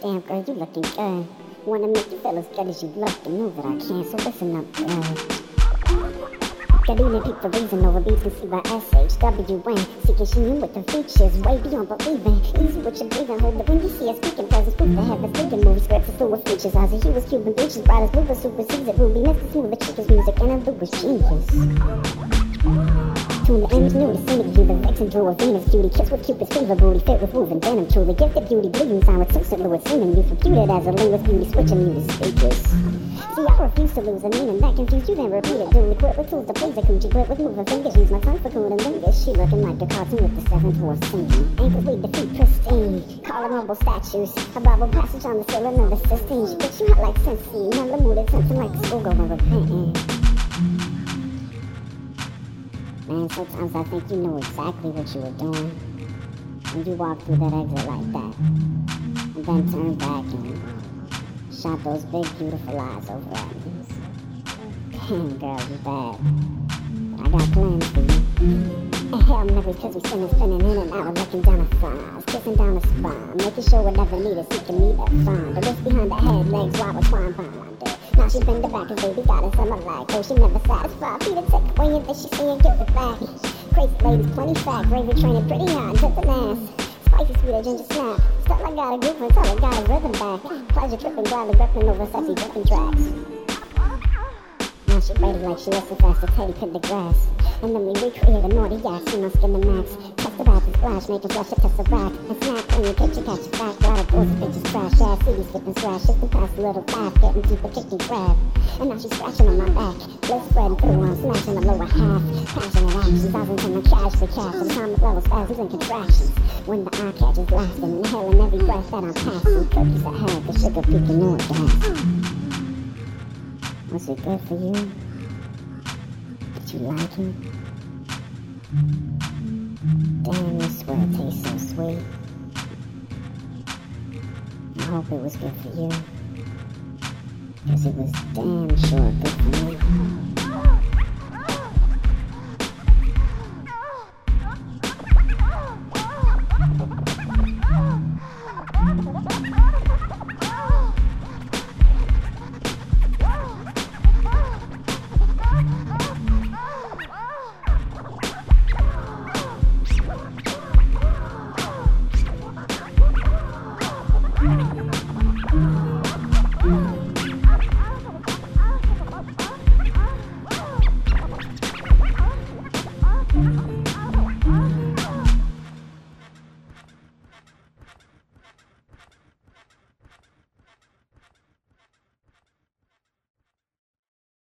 Damn girl, you looking good. Wanna make you feel as good as you look and know that I can, so listen up, girl. Got even people reason over BTC by SHWN. Seeking she knew with the features, way beyond believing. Easy with your breathing, hold it when you see her speaking. Presence proof the heavens, speaking movie scripts is full of features. Eyes of Hughes, Cuban beaches, bright as blue, but supersedes it. Ruby, Mr. Smooth, the cheapest music, and a blue was genius. Tune the image, new to scenic view, the vixen drew a Venus beauty. Kiss with Cupid's fever booty, fit with woven denim. Truly gifted beauty, bleeding sign with St. Louis seeming. You computed as a linguist beauty, switching muted speakers. See, I refuse to lose a meaning that confused you, then repeat it. Duly equipped with tools to please a coochie, grip with moving fingers. Use my tongue for cool and lingus. She looking like the cartoon with the seventh dwarf singing. Ankles lead the feet pristine, colorable statues. A Bible passage on the ceiling of the Sistine. She picks you out like Cincy, never mooted, something like the schoolgirl and repenting. Man, sometimes I think you know exactly what you were doing when you walked through that exit like that, and then turned back and shot those big beautiful eyes over at me. Damn girl, you bad, but I got plans for you. And hell never, cause we spinning in and out, looking down the thighs, kissing down the spine, making sure whatever needed, seeking me that fine. The wrist behind the head, legs wobble, twine behind. Now she bend the back, cause baby got us on the lag. Oh, she never satisfied, feed it, take away, and then she see and give it back. Crazy ladies, plenty fat, gravy training pretty hot, tipping ass. Spicy sweet, a ginger snap. Still I got a groove until I got a rhythm back. Pleasure tripping, gladly ripping over sexy dripping tracks. Now she ready like she listen fast to Teddy cut the grass. And then we recreate a naughty act, see my skin the max. Test the back and splash, make it flush it, test the rack. And snap in your kitchen, catch it back. Lot of boys and bitches crash, ass cities skipping scratch. Shifting past a little laugh, getting deeper, kicking grab. And now she's scratching on my back. Blood spreading through, I'm smashing the lower half. Passionate actions, thousands in my cash for cash. Atomic level spasms and contractions. When the eye catches lasting, inhaling every breath that I'm passing. Cookies I had, the sugar peaking on gas. Was it good for you? Did you like it? Damn, I swear it tastes so sweet. I hope it was good for you, cause it was damn sure good for me.